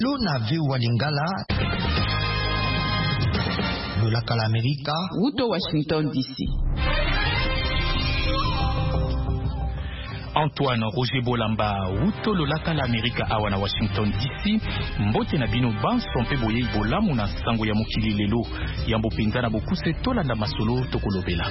Luna viu Lingala, Lolaka l'América, Uto Washington DC. Antoine Roger Bolamba, Uto Lolaka l'América awana Washington DC, mbote na bino banso mpe boye bolamu na sango ya mokili lelo, yambo penza na bokuse tolanda masolo tokolobela.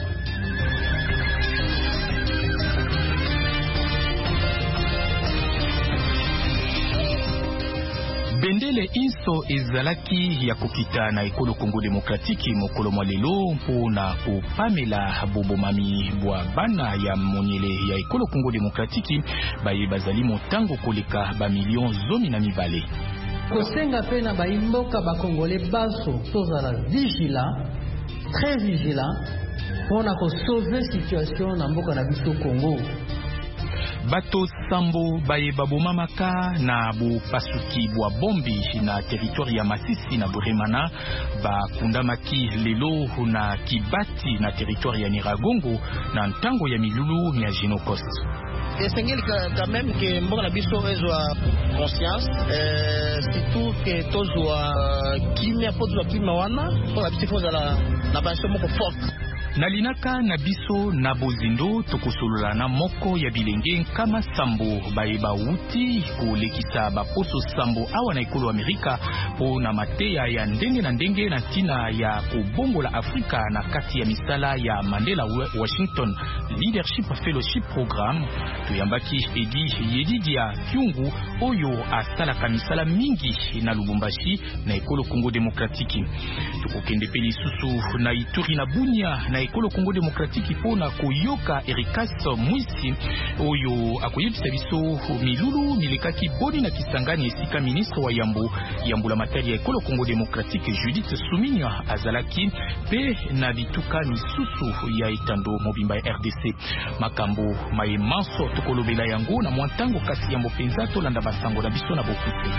Bendele inso ezalaki ya kokita na ekolo Congo Demokratiki mokolo mwa lelo mpona kopamela bobomami bwa bana ya monyele ya ekolo Congo Demokratiki baye bazali motango koleka ba million 12. Kosenga pena ba imboka ba Congolais baso tozala vigilant, très vigilant pona ko sauver situation na mboka na biso Congo. Bato sambo baye babomamaka na bopasuki bwa bombi na territoire ya Masisi na Buremana bakundamaki lelo na Kibati na territoire ya Niragongo na ntango ya milulu ya Genocost. Esengeli quand même que mboka na biso ezwa conscience surtout que tozwa kimia potwa kimia wana mboka biso fozala na banso moko forte. Nalinaka na biso na bozindo tokosolola na moko ya bilenge kama sambo baeba uti kolekisa baposo sambo awa na ekolo Amerika po na mateya ya ndenge na ndenge na tina ya kobongola Afrika na kati ya misala ya Mandela Washington Leadership Fellowship Program. Tuyambaki Edi Yedidia Kyungu oyo asalaka misala mingi na Lubumbashi na ekolo Congo Demokratiki. Tukokende pe lisusu na Ituri na Bunia na ekolo Congo Demokratiki pona koyoka Erikas Mwisi oyo akoyebisa biso milulu milekaki boni na Kisangani esika ministre wa yambo la materi ya ekolo Congo Demokratiki Judith Suminya azalaki pe na bituka misusu ya etando mobimba ya RDC. Makambo maye manso tokolobela yango na mwantango kasi yambo penza tolanda basango na biso na bokute.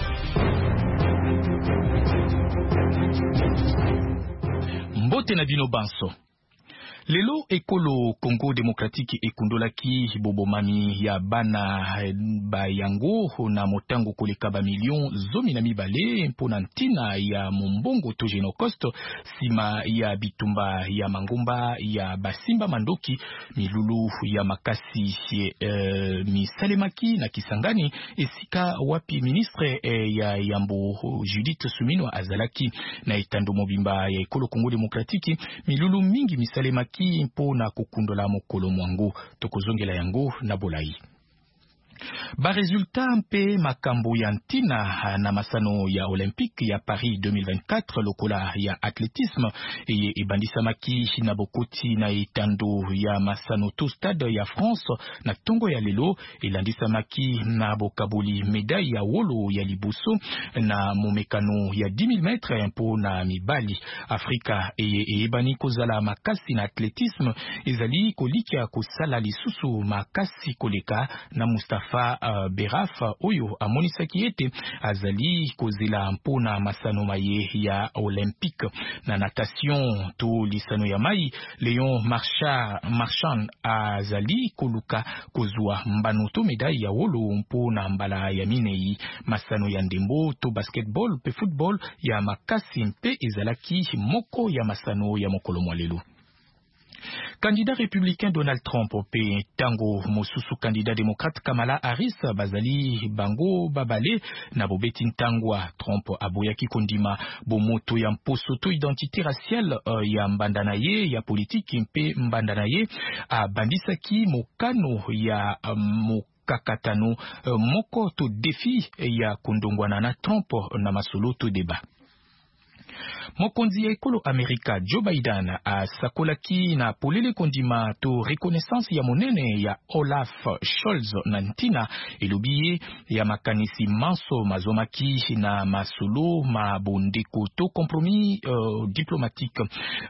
Mbote na bino banso. Lelo ekolo Congo Demokratiki ekundolaki bobomami ya bana bayango na motango koleka ba million 12 mpona ntina ya mombongo to Genocost sima ya bitumba ya mangomba ya basimba mandoki milulu ya makasi misalemaki na Kisangani esika wapi ministre ya yambo Judith Suminwa azalaki na etando mobimba ya ekolo Congo Demokratiki milulu mingi misalemaki mpo na kukundola mokolo mwango tokozongela yango na bolai. Ba resultat mpe makambo ya ntina na masano ya Olympique ya Paris 2024 lokola ya athlétisme ebandisamaki na bokoti na etando ya masano to stade ya France na tongo ya lelo elandisamaki na bokaboli medaille ya wolo ya liboso na momekano ya 10 000 metres mpo na mibali. Afrika ebani kozala makasi na athlétisme ezali kolikia kosala lisusu makasi koleka na Mustafa Beraf oyo amonisaki ete azali kozela mpona masano maye ya Olympique na natation to lisano ya mai. Léon Marchand azali koluka kozwa mbano to medaille ya wolo mpona mbala ya minei masano ya ndembo to basketball pe football ya makasi mpe ezalaki moko ya masano ya mokolo mwalelo. Candidat républicain Donald Trump pe tango mosusu candidat démocrate Kamala Harris bazali bango babale na bobeti ntangwa. Trump aboyaki kondima bomoto ya mposo to identité raciale ya mbandana ye ya politiki mpe mbandana ye abandisaki mokano ya kakatano moko to défi ya kondongwana na Trump na masolo to débat. Mokonzi ya ekolo Amerika Joe Biden asakolaki na polele kondima to reconnaissance ya monene ya Olaf Scholz na ntina elobiye ya makanisi manso mazomaki na masolo mabondeko to compromis diplomatique.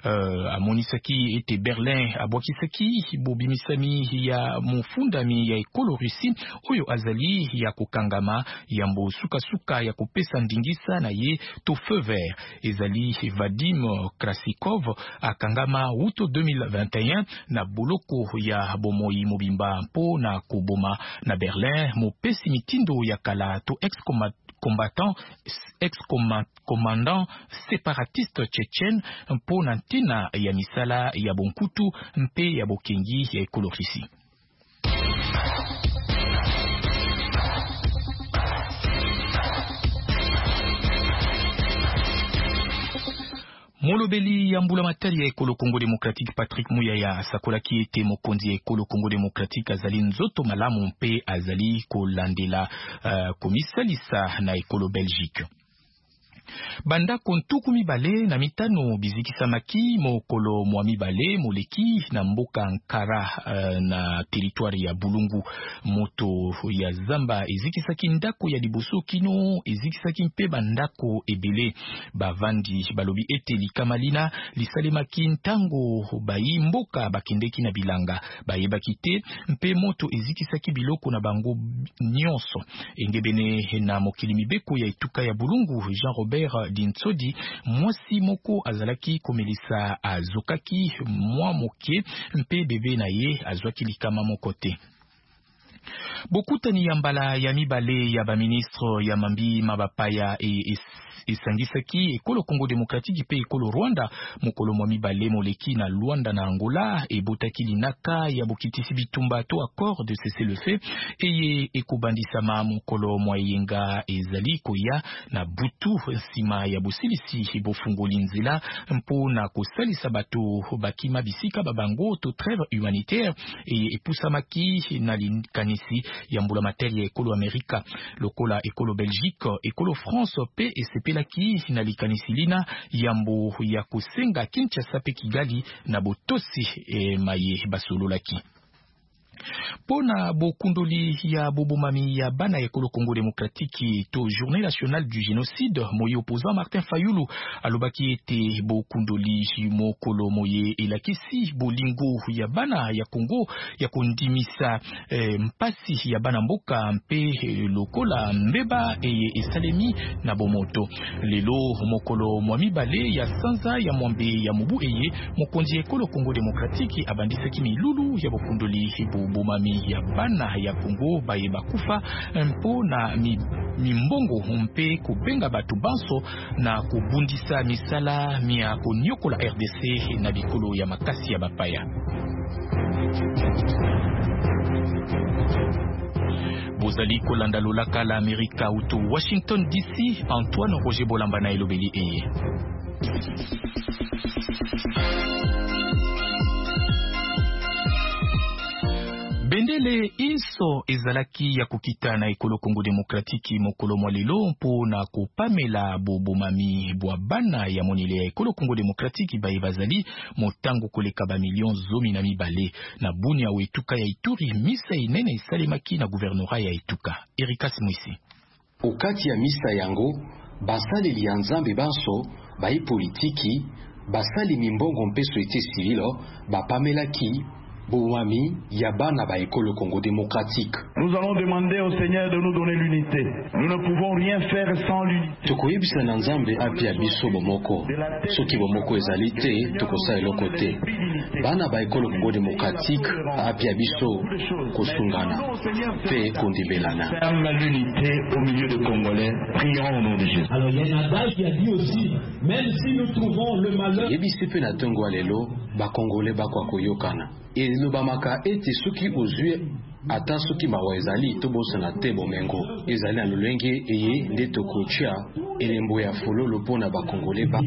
Amonisaki ete Berlin abwakisaki bobimisami ya mufundami ya ekolo Russi oyo azali ya kokangama yambo suka ya kopesa ndingisa na ye to feu vert ezali Vadim Krasikov akangama uto 2021 na boloko ya bomoi mobimba mpo na koboma na Berlin mopesi mitindo ya kala to ex-commandant séparatiste tchétchène mpona ntina ya misala ya bonkutu mpe ya bokengi ya ekologisi. Molobeli ya mbula matari ya ekolo Congo Démocratique Patrick Muyaya asakolaki ete mokonzi ya ekolo Congo Démocratique azali nzoto malamu mpe azali kolandela komisalisa na ekolo Belgique. Banda kontuku mibale na mitano bizikisamaki mokolo mwa mibale moleki na mboka Nkara na territoire ya Bulungu. Moto ya zamba ezikisaki ndako ya liboso kino ezikisaki mpe bandako ebele. Bavandi balobi ete likamalina lisalemaki ntango bayi mboka bakendeki na bilanga. Bayebaki te mpe moto ezikisaki biloko na bango nyonso. Engebene na mokili mibeko ya etuka ya Bulungu, Jean Robert Dintsodi mwasi moko azalaki komelisa azokaki mwa moke mpe bebe na ye azwaki likama moko te. Bokutani ya mbala ya mibale ya baministre ya mambi mabapaya esangisaki ekolo Congo Démocratique pe ekolo Rwanda mokolo mwa mibale moleki na Luanda na Angola ebotaki linaka ya bokitisi bitumba to accord de cesser le feu eye ekobandisama mokolo mwa yenga ezali koya na butu nsima ya bosilisi bofungoli nzela mpo na kosalisa bato bakima bisika babango to trêve humanitaire eye epusamaki na likanisi ya mbula materi ya ekolo Amerika lokola ekolo Belgique ekolo France pe esepelaki na likanisi lina yambo ya kusenga Kinshasa pe Kigali na botosi maye basololaki. Pona bokundoli ya bobomami ya bana ekolo Congo Démocratique to journée nationale du génocide moye opposant Martin Fayulu alobaki ete bokundoli mokolo moye elakisi bolingo ya bana ya Congo ya kondimisa mpasi ya bana mboka mpe lokola mbeba esalemi na bomoto. Lelo mokolo mwa mibale ya sanza ya mwambe ya mubu mokonzi ekolo Congo Démocratique abandisaki milulu ya bokundoli bomami ya bana ya Congo baye bakufa mpo na mimbongo mpe kubenga batu banso na kubundisa misala mia konyokola RDC na bikolo ya makasi ya bapaya. Bozali kolanda lolaka la Amerika uto Washington DC, Antoine Roger Bolamba na elobeli eye. Bendele iso ezalaki ya kukita na ekolo Congo Démocratique mokolo mwa lelo mpo na kopamela bobomami bwa bana ya monile ya ekolo Congo Démocratique baye bazali motango koleka ba million zomi na mibale na bunia wa etuka ya Ituri misa inene esalemaki na gouvernorat ya etuka. Erika Smwisi. Okati ya misa yango basaleli ya nzambe banso bayi politiki basali mimbongo mpe société civile bapamelaki Bouami Yabana ba école Congo Démocratique. Nous allons demander au Seigneur de nous donner l'unité. Nous ne pouvons rien faire sans l'unité. Tukoyebisa na nzambe apia biso bomoko. Soki bomoko ezali te tokosa eloko te. Bana ba école Congo Démocratique apia biso kosungana pe kondibelana. Ferme l'unité au milieu de Congolais. Prions au nom de Jésus. Alors il y a un adage qui a dit aussi, même si nous trouvons le malheur. Yebisi pe na tongo alelo ba Congolais ba kwa koyokana. Elobamaka ete soki ozue ata soki mawa ezali tobosana te bomengo ezali na lolenge eye nde tokotia elembo ya fololo mpona bakongole ba.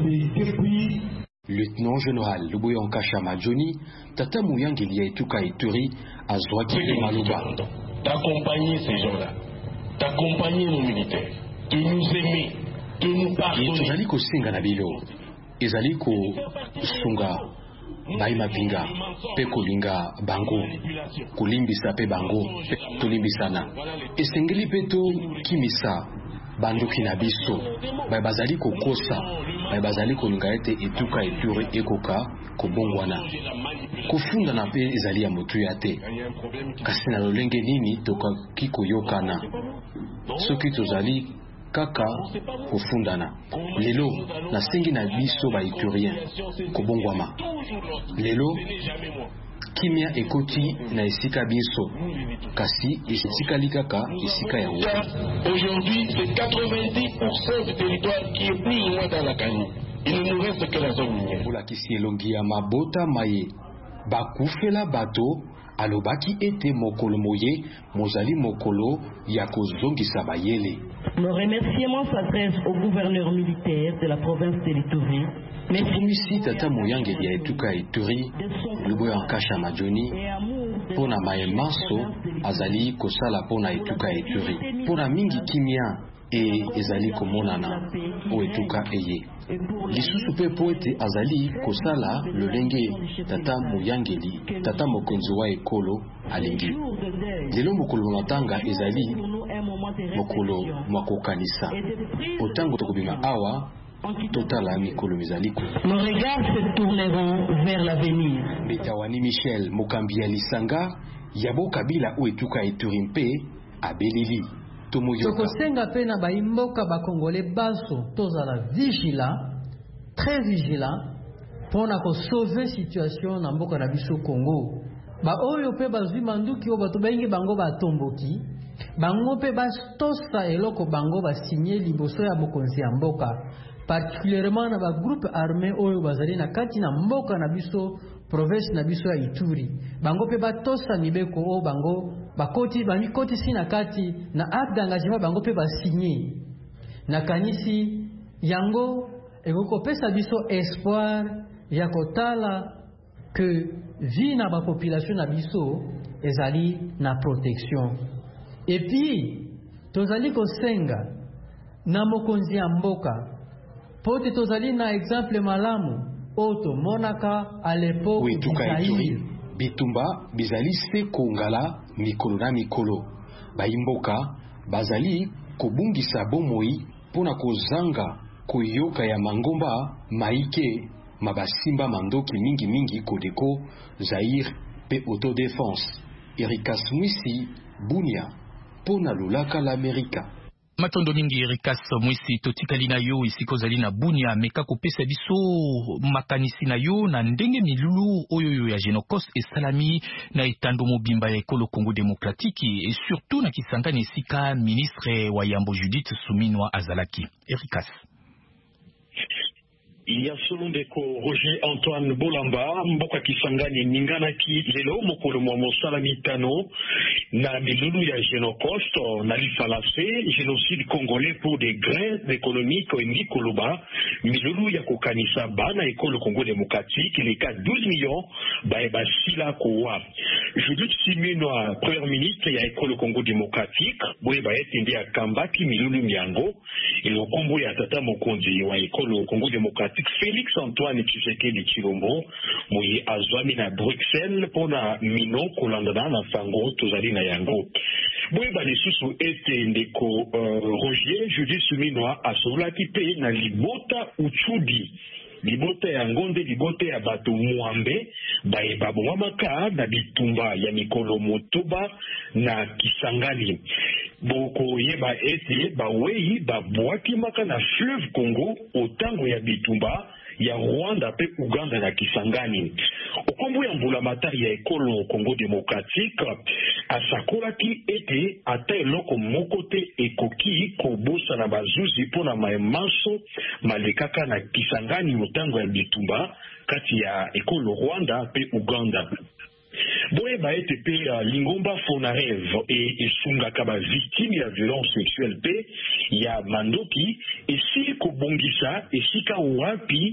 Lieutenant général Luboya Nkasha Majoni tata muyangeli ya etuka Ituri azwaki maloba d'accompagner ces gens-là, d'accompagner nos militaires, de nous aimer, de nous pardonner. Ezali kosenga na bilo ezali ko sunga Bayi mapinga pe kolinga bango kolimbisa pe bango pe tolimbisana esengeli pe to kimisa banduki na biso bayi bazali kokosa bayi bazali kolinga ete etuka Ituri ekoka kobongwana kofunda na pe ezali ya motu ya te kasi na lolenge nini tokoki koyokana soki tozali kaka kofundana lelo nasengi na biso ba Iturien kobongwama lelo kimia ekoti na esika biso kasi esika likaka esika ya aujourd'hui c'est 90% du territoire qui est plus ou moins dans la canne. Il ne nous reste que la zone minière. Pour la kisi elongi ya mabota maye bakufela bato alobaki ete mokolo moye mozali mokolo ya kozongisa bayele. Nos remerciements s'adressent au gouverneur militaire de la province de l'Ituri. Merci tata moyange ya etuka Ituri luboya nkasha majoni pona maemaso azali kosala pona etuka Ituri pona mingi kimia ezali komonana o etuka eye lisusu pe poete azali kosala lolenge tata moyangeli tata mokonzi wa ekolo alingi lelo mokolo matanga ezali mokolo makokanisa otango tokobima awa totala mikolo mizaliko. Nos regards se tourneront vers l'avenir. Betawani Michel mokambi ya lisanga yabo kabila o etuka Ituri mpe abeleli tokosenga pe na baimboka bakongole baso tozala très vigilant pona ko sauver situation na mboka na biso Congo. Ba oyo pe bazwi manduki o bato bengi bango batomboki bango pe bastosa eloko bango basigné liboso ya bokonzi ya mboka, particulièrement na ba groupe armé oyo bazali na kati na mboka na biso province na biso ya Ituri. Bango pe batosa mibeko o bango bakoti banikoti sina kati na acte d'engagement bango pe basigné na kanisi yango ekoko pesa biso espoir ya kotala que vie na ba population na biso ezali na protection. Et puis tozali kosenga na mokonzi ya mboka pote tozali na exemple malamu oto monaka à l'époque Ituri bitumba bizali se kongala mikolo na mikolo baimboka bazali kobungisa bomoi pona kozanga koyoka ya mangomba maike mabasimba mandoki mingi kodeko Zaire pe autodéfense. Erikas Mwisi Bunia pona lulaka l'Amerika. Matondo mingi Erikas Mwisi totikali na yo isiko zali na Bunia meka kopesa biso makanisi na yo na ndenge milulu oyo ya Genokos et Salami na etando mobimba ya ekolo Congo démocratique et surtout na Kisangani esika ministre wa Yambo Judith Suminwa azalaki. Erikas. Il y a selon deko Roger Antoine Bolamba mboka Kisangani ninganaki lelo mokolo mwa mosala mitano na milulu ya Génocost na lifalase génocide congolais pour des grains économiques et koloba milulu ya kokanisa bana ekolo Congo démocratique les cas 12 millions ba sila kowa Judith Suminwa premier ministre ya ekolo Congo démocratique boye ba etindi ya kambaki milulu miango ilo kombo ya tata mokonzi wa ekolo Congo démocratique Félix Antoine Tshisekedi Tshilombo moye azwami na Bruxelles pona mino kolandana na fango tozali na yango boye ba lisusu ete ndeko Roger Judith Suminwa asolaki pe na libota uchudi libota ya ngonde libota ya bato muambe baye babomamaka na bitumba ya mikolo motoba na Kisangani boko yeba ete bawei babwaki maka na fleuve Congo otango ya bitumba ya Rwanda pe Uganda na Kisangani okombo ya mbula matari ya ekolo Congo démocratique asakolaki ete ata eloko moko te ekoki kobosa na bazuzi pona maemaso malekaka na Kisangani otango ya bitumba kati ya ekolo Rwanda pe Uganda. Boye ba ete pe lingomba Fonarev et sungaka ba victime ya violence sexuelle pe ya mandoki esi kobongisa esika wapi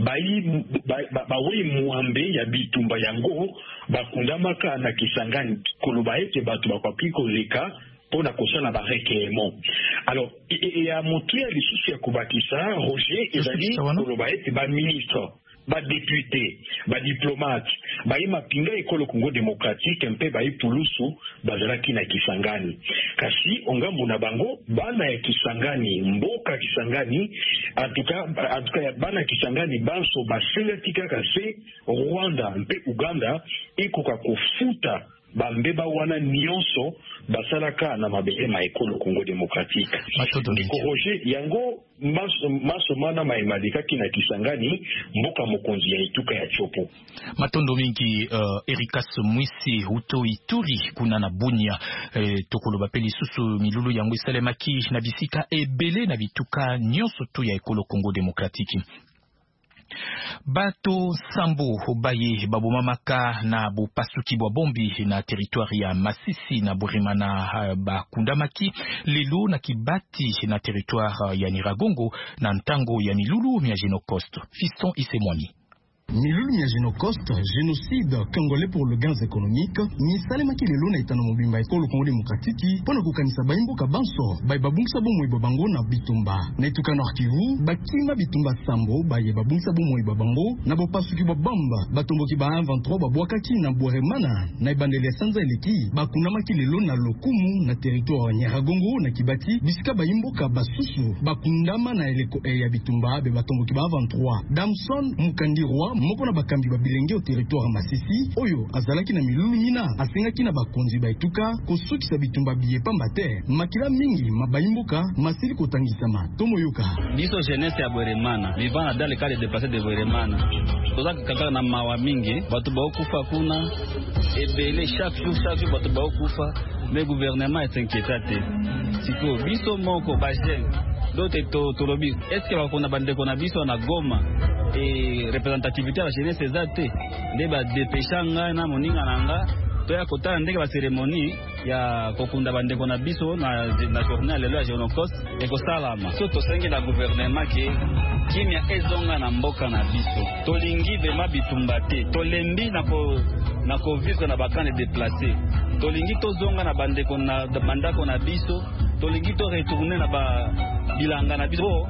bawe muambe ya bitumba yango bakundamaka na Kisangani koloba ete bato bakoki koleka pona kosala ba requérement. Alors ya motuya lisusu ya kobakisa Roger ezali koloba ete ba ministre ba député, ba diplomate, ba mapinga ekolo Congo démocratique mpe ba ipulusu bazalaki na Kisangani. Kasi ongambo na bango bana ya Kisangani, mboka Kisangani, atuka bana Kisangani banso baselaki kaka se Rwanda mpe Uganda ekoka kofuta bambeba wana nyonso basalaka na mabele ma ekolo Congo démocratique. Roger yango masomana maemadikaki na Kisangani mboka mokonzi ya ituka ya Chopo. Matondo mingi Erikas Mwisi Uto Ituri kuna na Bunia tokolo bapeli susu milulu yango isalemaki na bisika ebele na bituka nyonso tu ya ekolo Congo démocratique. Bato Sambo Baye Babomamaka na Bopasuki Bombi na territoire ya Masisi na Burimana Bakundamaki lelo na Kibati na territoire ya Niragongo na Ntango ya Milulu ya Genocost. Fiston Isemwami. Milulu ya Genocost, génocide congolais pour le gain économique, ni salemaki lelo na itano mobimba ekolo Congo démocratique pona kokanisa baimboka banso babungisa bomoi babango na bitumba na ituka Nord Kivu bakima bitumba Sambo baye babungisa bomoi babango na bopasuki babamba batomboki ba 23 babwakaki na Bweremana na ibandele sanza eleki bakundamaki lelo na Lokumu na territoire ya Nyiragongo na Kibati bisika baimboka basusu bakundama na eleko ya bitumba be batomboki ba 23 Damson Mukandirwa moko na bakambi babilenge au territoire Masisi oyo azalaki na milulu mina asengaki na bakonzi baituka kosukisa bitumba biye pamba te makila mingi mabaimboka masili kotangisama tomoyoka biso jeunesse ya Bweremana vivant dans le cas de déplacés de Bweremana toza kaka na mawa mingi batu baokufa kuna ebele chaque jour batu baokufa mais gouvernement est inquiété siko biso moko ba jeune d'autres tolobi est-ce que bakona bandeko na biso na Goma et représentativité à la jeunesse ezate ndeba dépêchanga na moninga nanga toya kotala ndenge ba cérémonie ya kokunda bandeko na biso na journée lelo ya Genocost et kosalama so tosenge na gouvernement ke kimia ezonga na mboka na biso tolingi bema bitumbate tolembi na ko vivre na bakane déplacé tolingi tozonga na bandeko na bandako na biso tolingi to retourner na ba bilanga na biso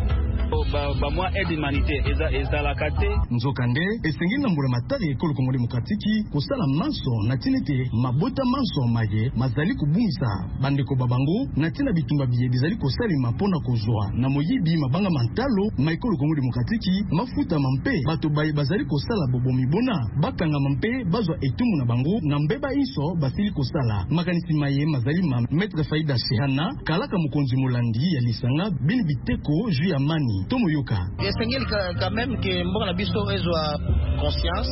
ba moi aide humanitaire ezala kate nzokande esengi na mbula matari ekolo Congo démocratique kosala manso na tinete mabota manso maye mazali kubungisa bandeko babango na tina bitumba biye bizali kosalima pona kozwa na moyibi mabanga mantalo ma ekolo Congo démocratique mafuta mampe bato baye bazali kosala bobomi bona bakanga mampe bazwa etumu na bango na mbeba iso basili kosala makanisi maye mazali ma maître Faida Shihana kalaka mukonzi molandi ya lisanga bin biteko ju ya mani tomoyoka esengeli quand même que mbonga na biso ezwa conscience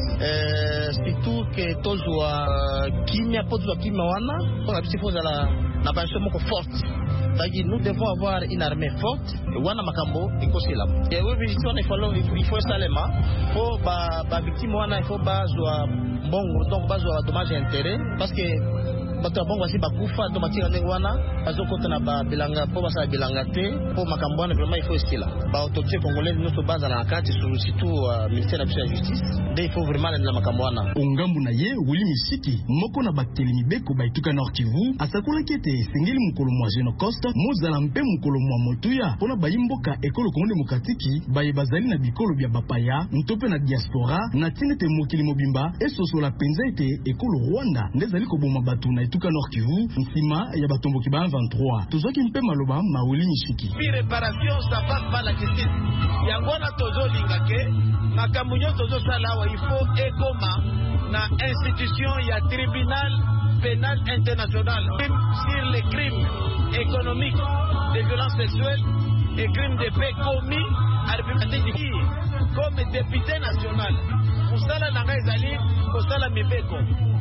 surtout que tozwa kimia potwa kimia wana mbonga biso fozala na banso moko forte c'est-à-dire nous devons avoir une armée forte wana makambo ekosila et oui il faut salema pour ba victime wana il faut bazwa mbongo donc bazwa dommage intérêt parce que bato bongo si bakufa to matinga ndenge wana bazokota na ba bilanga po basa bilanga te po makambo wana vraiment il faut estila ba autorité congolaise nous baza na kati surtout ministère de la justice de il faut vraiment na makambo wana ongambu na ye wuli misiki moko na baktelimi beko baituka Nord Kivu asakola kete sengeli mukolo mwa Genocost mozala mpe mukolo mwa motuya pona bayimboka ekolo Congo démocratique baye bazali na bikolo bya bapaya ntope na diaspora na tinete mokili mobimba esosola penza ete ekolo Rwanda ndezali koboma batu na tuka Nord Kivu nsima ya batomboki ba 23 tozoki mpe maloba mauli nishiki réparation ça passe par la justice yangona tozolinga ke makambo nyonso tozosala wa il faut ekoma na institution ya tribunal pénal international sur les crimes économiques de violence sexuelle et crimes de paix commis à la République comme député national musala nanga ezali kosala mibeko.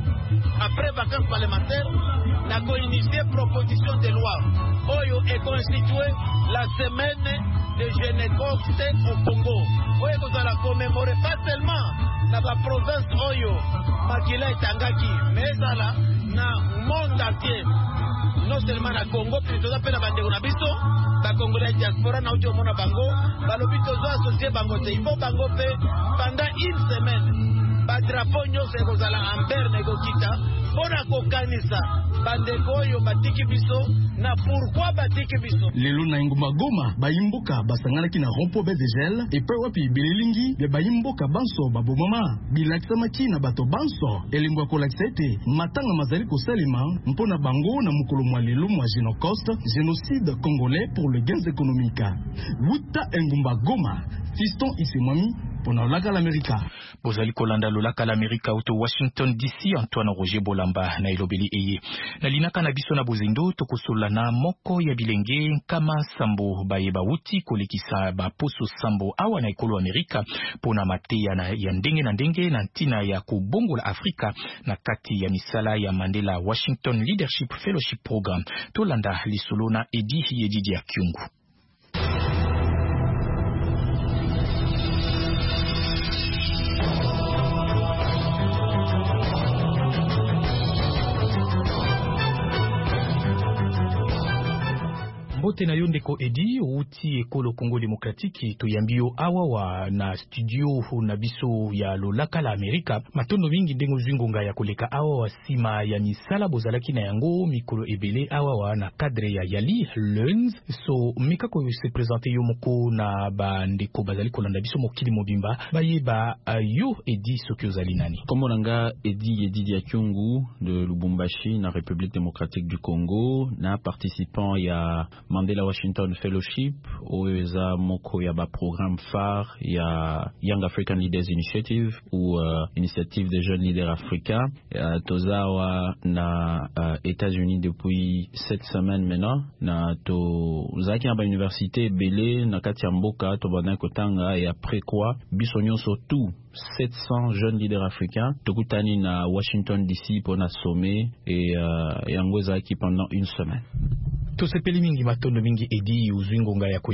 Après vacances parlementaires, nous avons initié proposition de loi. Oyo est constituée la semaine de Genocost au Congo. Oyo nous allons commémorer pas seulement dans la province Oyo, Makila et Tangaki, mais dans le monde entier. Non seulement na Congo, puis nous appelons la bande Biso, la Congolais diaspora, na Ojo Mona Bango, balobi tozo associé Bango, il faut Bango pendant une semaine. Badrapo nyonso ekozala amber negokita pona kokanisa bandeko oyo batiki biso na pourquoi batiki biso lelo na ngoma Goma bayimboka basanganaki na rompo bezegel epe wapi bilelingi be bayimboka banso babomama bilaksamaki na bato banso elingwa kolakisete matanga mazali kosalima mpona bango na mukolo mwa lelo mwa Genocost génocide congolais pour le gain économique wuta ngumba Goma Fiston Isemwami pona lolaka l'Amerika. Bozali kolanda lolaka l'Amerika auto Washington DC. Antoine Roger Bolamba na ilobeli eye. Na linaka na biso na bozendo tokosolana moko ya bilenge nkama sambo bayeba wuti kolekisa ba poso sambo awa na ekolo Amerika pona mateya ya ndenge na ndenge na ntina ya kubongola Afrika na kati ya misala ya Mandela Washington Leadership Fellowship Program. Tolanda lisolo na Edi ya Kyungu. Mbote na yondeko Edi uti ekolo Congo Demokratiki toyambio awa na studio na biso ya lolaka la Amerika matondo mingi ndengo zwingonga ya koleka awa sima ya misala bozalaki na yango mikolo ebele awa na cadre ya Yali Learns so meka ko se présenter yo moko na bandeko bazali kolanda biso mokili mobimba bayeba yo Edi soki ozali nani. Kombo nanga Edi ya Kyungu de Lubumbashi na République démocratique du Congo na participant ya Mandela Washington Fellowship oeza moko ya ba programme phare ya Young African Leaders Initiative ou Initiative des jeunes leaders africains tozawa na États-Unis depuis 7 semaines maintenant na to zaki na ba université belé na kati ya mboka to bana kotanga et après quoi biso nyonso tout 700 jeunes leaders africains tokutani na Washington DC pour na sommet et yango zaki pendant une semaine. Tosepeli mingi matondo mingi Edi uzwingonga yako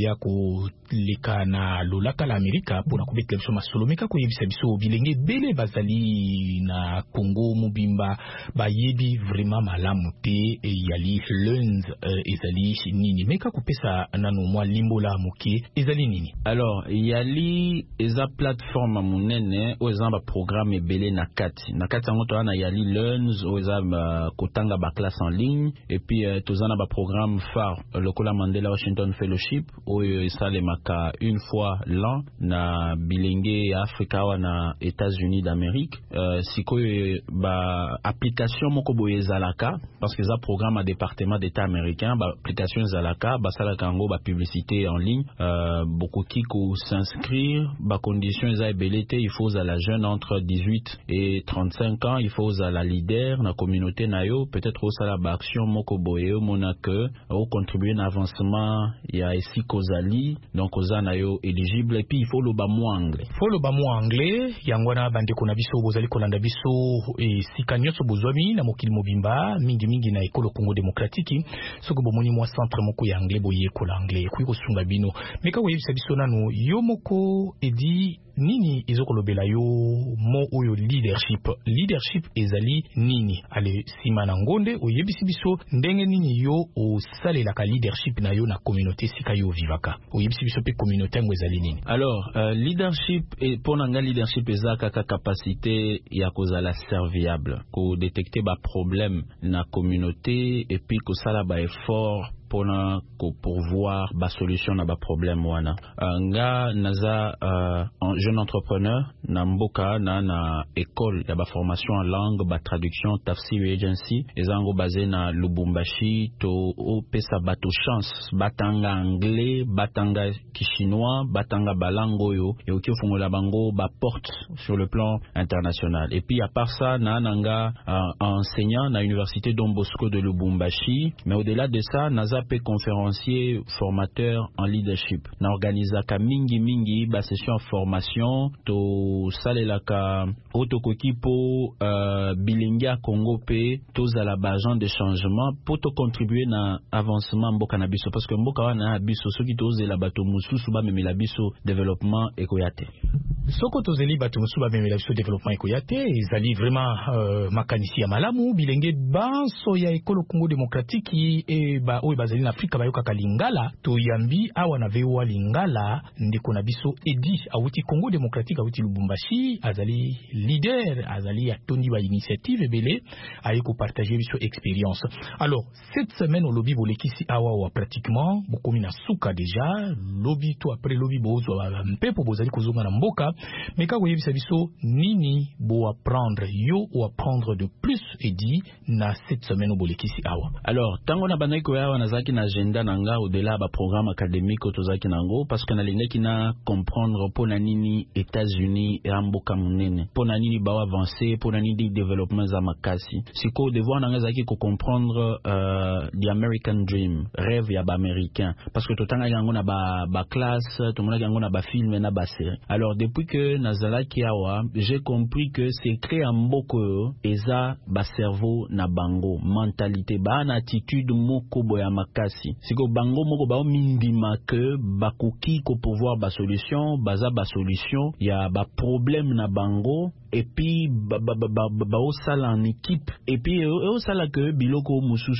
leka na lolaka la Amerika pona kubetela biso masolo meka koyebisa biso bilenge bele bazali na Congo mobimba bayebi vraiment malamu te Yali Learns ezali nini meka kopesa nano mwa limbola moke ezali nini. Alors Yali eza plateforme monene o eza ba programme ebele na kati yango to na Yali Learns o eza kotanga ba classe en ligne et puis tozana ba programme phare lokola Mandela Washington Fellowship oyo esalemaka une fois l'an na bilenge ya Afrika wa na États-Unis d'Amérique sikoyo ba application moko boye ezalaka parce que ça programme à département d'État américain ba application ezalaka basalaka ngo ba publicité en ligne beaucoup qui s'inscrire ba condition eza ebelete il faut à la jeune entre 18 et 35 ans il faut à la leader na communauté na yo peut-être osala ba action moko boye mona que au contribuer à l'avancement il y a ici Kozali donc ozana yo éligible et puis il faut le ba mot anglais yangwana bandeko na biso bozali kolanda biso e sikanyoso bozwami na mokili mobimba mingi na ekolo Congo Demokratiki soko bomoni mwa centre moko ya anglais boye kola anglais kuyi kosunga bino meka koyebisa biso nano yo moko Edi nini ezokolobela yo mo oyo leadership ezali nini ale sima na ngonde oyebisi biso ndenge nini yo osalela ka leadership na yo na communauté sika yo vivaka oyebisi biso pe communauté ngo ezali nini. Alors leadership et ponanga leadership ezaka ka capacité ya kozala serviable ko détecter ba problème na communauté et puis ko sala ba effort pour voir ba solution na ba problème wana nga naza jeune entrepreneur na mboka na école ya ba formation en langue ba traduction tafsir agency ezango basé na Lubumbashi to pesa bato chance batanga anglais batanga kichinois batanga balango yo et oki fongola bango ba porte sur le plan international et puis à part ça nanga enseignant na université Don Bosco de Lubumbashi mais au-delà de ça naza pe conférencier formateur en leadership na organisaka mingi ba session formation to salelaka otokoki po bilingia Congo pe tozala ba agent de changement pour to contribuer na avancement mboka na biso parce que mboka wana biso soki tozela bato mususu ba memela biso développement ekoyate soko tozeli bato mususu ba memela biso développement ekoyate ezali vraiment makanisi ya malamu bilenge banso ya ekolo Congo Demokratiki e ba oyo bazali na Afrika bayoka kalingala to yambi awa na vewa lingala ndeko na biso Edi awuti Congo Demokratiki awuti Lubumbashi azali leader azali atondi ba initiative belé ayeko partager biso expérience. Alors cette semaine au lobby bolekisi awa pratiquement bokomi na suka déjà lobby to après lobby bozo mpepo bozali kozonga na mboka mais ka koyebisa biso nini bo apprendre yo ou apprendre de plus et dit na cette semaine au bolekisi awa. Alors tango na banai ko yawa nazaki na agenda nanga au-delà ba programme académique tozaki nango parce que na lingaki na comprendre pona nini États-Unis et amboka munene pona nini ba avancer pona nini développement za makasi siko devoir nanga zaki ko comprendre the American dream rêve ya ba américain parce que totanga yango na ba classe to mona yango na ba film na ba série. Alors depuis que nazalaki awa j'ai compris que c'est créer mboko eza ba cerveau na bango mentalité ba na attitude moko boya makasi siko bango moko ba mindima que bakoki ko pouvoir ba solution baza ba solution ya ba problème na bango et puis ba osala en équipe et puis osala que biloko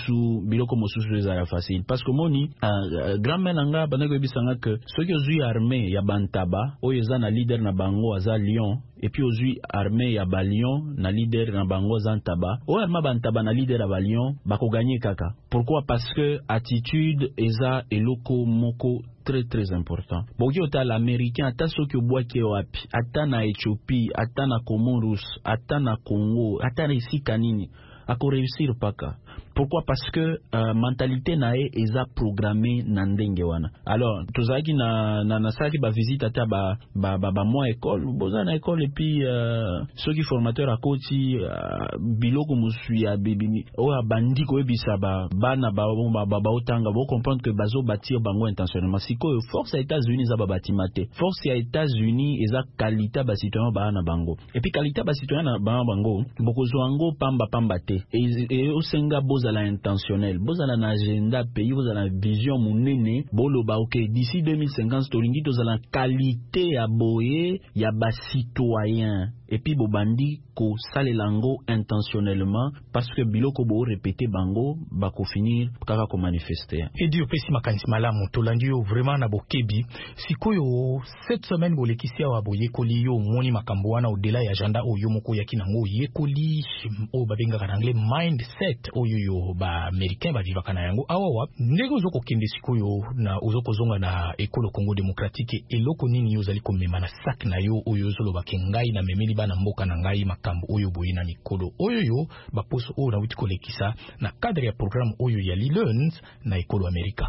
mosusu ezala facile parce que moni grand-mère nanga banako bisanga que ceux qui ont armée ya bantaba oyo eza na leader na bango aza Lion et puis ozui armée ya Balion na leader na bango zantaba o arma bantaba na leader ya Balion bako gagner kaka. Pourquoi? Parce que attitude eza eloko moko très important. Boki ota l'américain ata soki obwaki wapi ata na Ethiopie ata na Comoros ata na Congo ata na isika nini ako réussir paka. Pourquoi? Parce que mentalité nae eza programmée na ndenge wana. Alors tozaki na saki ba visite ata ba moi école boza na école et puis ceux qui formateur à koti biloko musuya bibini o abandi ko ebisa bana ba otanga bo comprendre que bazo bâtir bango intentionnellement siko force ya États-Unis za ba batimate force ya États-Unis eza qualité ba citoyen ba na bango et puis qualité ba citoyen na bango bokozo ango pamba te et au senga bozala intentionnel bozala na agenda pays bozala vision munene boloba ok d'ici 2050 tolingi tozala qualité ya boye ya ba citoyen et puis bobandi ko salelango intentionnellement parce que biloko bo répéter bango bako finir kaka ko manifester et dio pesi makanisi malamu tolandi yo vraiment na bokebi sikoyo cette semaine bolekisi wa boye koli yo moni makambo wana au-delà ya agenda oyo moko yaki nango yekoli o babenga kana anglais mindset oyo yo ba américain ba vivaka na yango awawa ndenge ozoko kende sikoyo na ozoko zonga na ekolo Congo démocratique eloko nini yo zali ko mema na sac na yo oyo zolo bakengai na memeli bana mboka na ngai makambo oyo boyina mikolo oyo yo baposo oyo na wuti kolekisa na cadre ya programme oyo ya Learns na ekolo Amerika.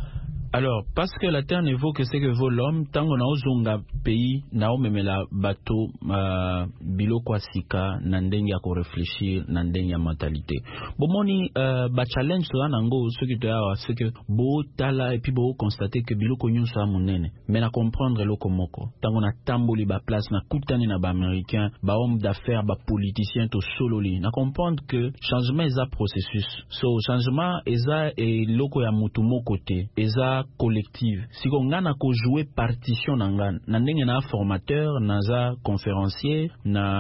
Alors, parce que la terre ne vaut que ce que vaut l'homme, tant qu'on a ozonga pays, na omemela bateau, biloko asika, nandenge ya ko réfléchir, nandenge ya mentalité. Bon, moni, ba challenge là, nango, ce qui te a, c'est que, bo tala, et puis bo constater que biloko nyon sa monene. Mais na comprendre loko moko. Tant qu'on a tamboli ba place, na koutani na ba américain, ba homme d'affaires, ba politicien, to sololi. Na comprendre que, changement est un processus. So, changement est loko ya mutumo côté. Eza collective. Si on a joué partition nangan, nandenge na formateur, naza conférencier,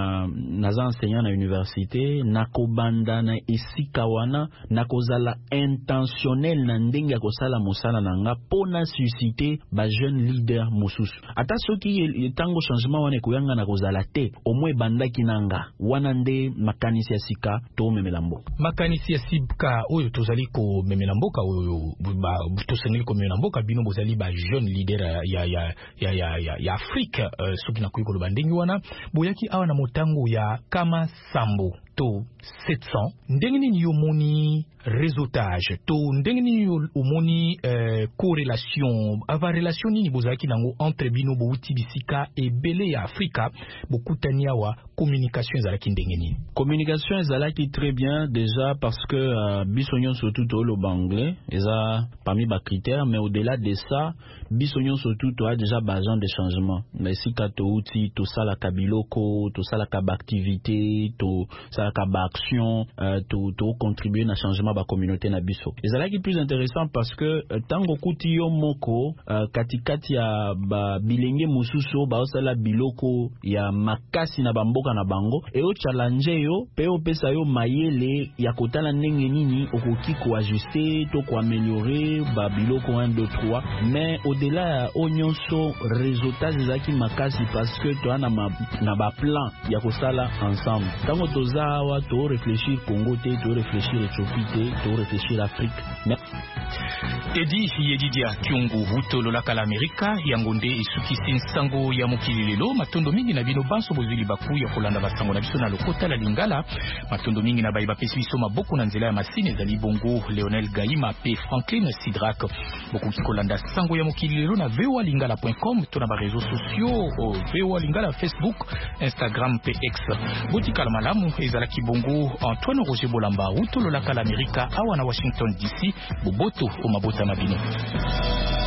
naza enseignant na université, nakobanda na esikawana, nakozala intentionnel nandenge akosala mosala nanga pona susciter ba jeune leader mosusu. Ata soki tango changement wana koyanga nakozala te, au moins bandaki nanga wana nde makanisi ya sika to memelambo. Makanisi ya sika oyo tozali ko memelamboka oyo tosengeli ko memelamboka bino bozali ba jeune leader ya Afrique soki na kuiko bandingi wana boyaki awa na motango ya kama sambo to 700 ndenge nini yo moni réseautage to ndenge nini yo moni corrélation ava relation nini bozalaki nango entre bino bouti bisika et belé ya Afrika bokutania wa communication ezalaki ndenge nini? Communication ezalaki très bien déjà parce que bisonyon surtout to le anglais eza parmi ba critères mais au-delà de ça bisonyon surtout to a déjà besoin de changement mais si ka to outil to sala kabiloko to sala ka activité to sala ka action to contribuer na changement ba communauté na biso ezalaki plus intéressant parce que tango kuti yo moko katikati ya ba bilenge mususu ba osala biloko ya makasi na bamboka na bango et o challenge yo pe o pesa yo mayele ya kotala ndenge nini okoki ko ajuster to ko améliorer ba biloko 1 2 3 mais au-delà onyonso résultat ezaki makasi parce que to na ba plan ya kosala ensemble tango toza awa to réfléchir Congo te, to réfléchir Éthiopie te, to réfléchir Afrique. Edi Yedidia Kyungu Hutolo la Amerika yangonde isukisi nsango ya mokili lelo matondo mingi na bino banso bozili baku ya kolanda basango na biso na lokota la Lingala matondo mingi na bayiba pesi biso maboko na nzela ya masine ezali bongo Leonel Gaima pe Franklin Sidrak boku kikolanda sango ya mokili lelo na voalingala.com to na ba réseaux sociaux VOA Lingala Facebook Instagram pe X botikala malamu ezalaki bongo Antoine Roger Bolamba Hutolo la Amerika awa na Washington DC boboto o mabota mabino.